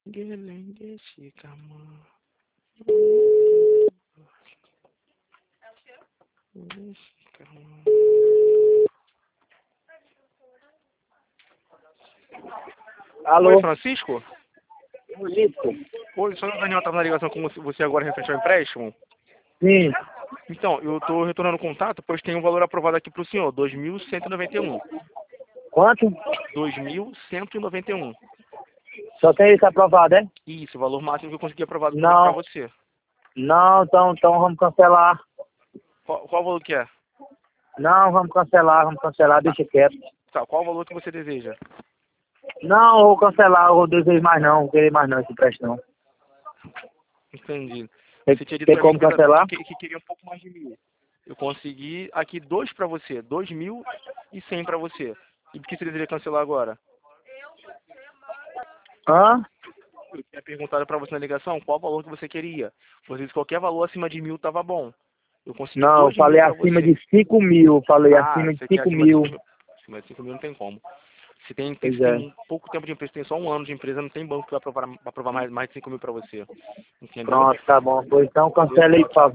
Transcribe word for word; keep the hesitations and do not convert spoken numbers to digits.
Guelenge, chicama. Alô? Oi, Francisco? Isso. Oi, sou o Daniel, estava na ligação com você agora referente ao empréstimo. Sim. Então, eu estou retornando o contato, pois tem um valor aprovado aqui para o senhor, dois mil cento e noventa e um. Quanto? dois mil cento e noventa e um. Só tem isso aprovado, é? Isso, o valor máximo que eu consegui aprovado para Não. você. Não, então, então vamos cancelar. Qual, qual o valor que é? Não, vamos cancelar, vamos cancelar, deixa quieto. Tá, qual o valor que você deseja? Não, eu vou cancelar, eu vou desejo mais não, vou querer mais não esse empréstimo não. Entendi. Tem, Você tinha dito tem para mim como que, cancelar? que, que queria um pouco mais de mil. Eu consegui aqui dois para você, dois mil e cem para você. E por que você deseja cancelar agora? Hã? Eu tinha perguntado para você na ligação qual o valor que você queria. Você disse que qualquer valor acima de mil estava bom. Eu consegui Não, eu dois mil falei para acima você. de cinco mil, eu falei Ah, acima de você quer cinco acima de mil. cinco mil? Acima de cinco mil não tem como. Se tem, tem, Pois se é. tem pouco tempo de empresa, tem só um ano de empresa, não tem banco que vai aprovar, aprovar mais, mais de cinco mil para você. Entendeu? Pronto, tá bom. Pois então Beleza? cancela aí, por favor.